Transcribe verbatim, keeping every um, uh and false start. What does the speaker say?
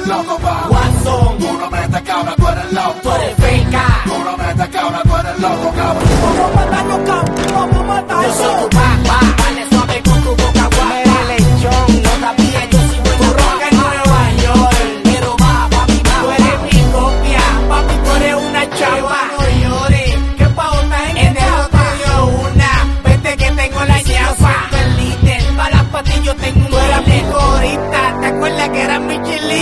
eres loco, pa. Watson, Tú no metes cabra, tú eres loco. tú eres feca. Tú no metes cabra, tú eres loco, cabrón.